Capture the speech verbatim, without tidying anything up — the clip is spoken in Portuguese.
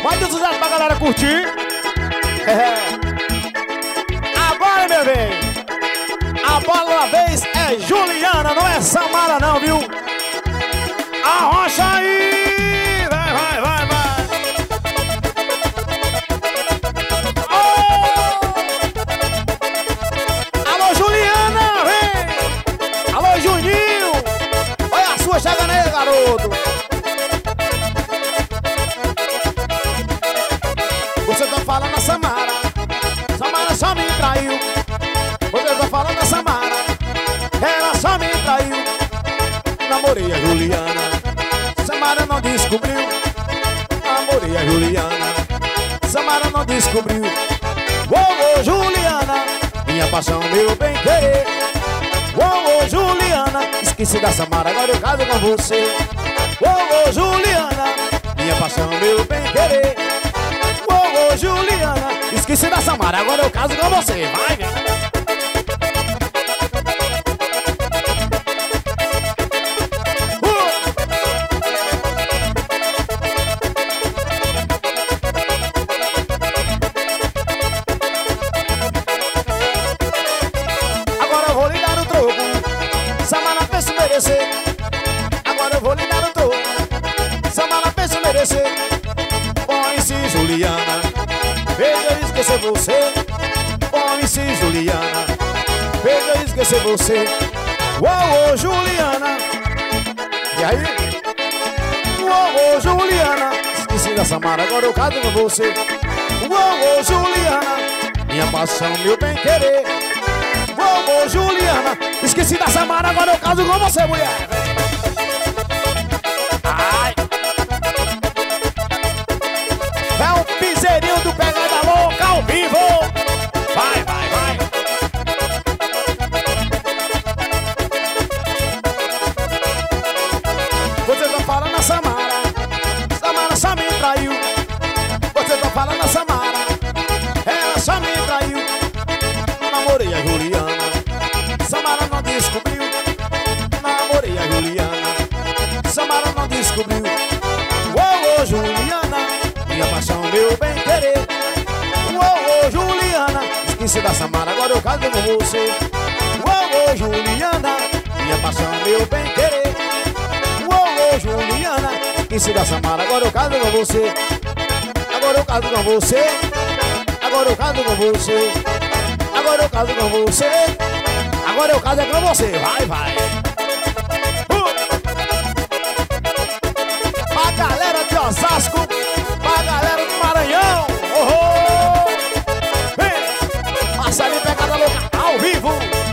Mande o sucesso pra galera curtir. É. Agora, meu bem, a bola da vez é Juliana, não é Samara não, viu? Arrocha aí! Vai, vai, vai, vai! Oh! Alô, Juliana, vem! Alô, Juninho! Olha a sua chegando aí, garoto! Você tá falando a Samara, Samara só me traiu. Você tá falando a Samara, ela só me traiu. Namorei a Juliana, Samara não descobriu. Namorei a Juliana, Samara não descobriu. Ô, ô, Juliana, minha paixão, meu bem-querer. Ô, ô, Juliana, esqueci da Samara, agora eu caso com você. Ô, ô, Juliana, minha paixão, meu bem-querer. Ô, ô, Juliana, esqueci da Samara, agora eu caso com você. Vai, velho. Agora eu vou lhe dar o troco, Samara pensa merecer. Agora eu vou lhe dar o troco, Samara pensa merecer. Põe-se, Juliana, veja eu esquecer você. Põe-se, Juliana, veja eu esquecer você. Ô, ô, Juliana, e aí? Ô, ô, Juliana, esqueci da Samara, agora eu caso com você. Ô, ô, Juliana, minha paixão, meu bem-querer. Ô, ô, Juliana, esqueci da Samara, agora eu caso com você, mulher. Ai. É o piseirinho do Pegada Louca ao vivo. Vai, vai, vai. Você tá falando a Samara, Samara só me traiu. Você tá falando a Samara, ela só me traiu. Namorei a Juliana, Samara não descobriu. Namorei a Juliana, Samara não descobriu. Ô, ô, Juliana, minha paixão, meu bem-querer. Ô, ô, Juliana, esqueci da Samara, agora eu caso com você. Ô, ô, Juliana, minha paixão, meu bem-querer. Ô, ô, Juliana, esqueci da Samara, agora eu caso com você. Agora eu caso com você. Agora eu caso com você. Agora eu caso com você. Agora eu caso é com você. Vai, vai. Uh! Pra galera de Osasco, pra galera do Maranhão. Oh, oh. Vem, Marcelinho Pegada Louca ao vivo.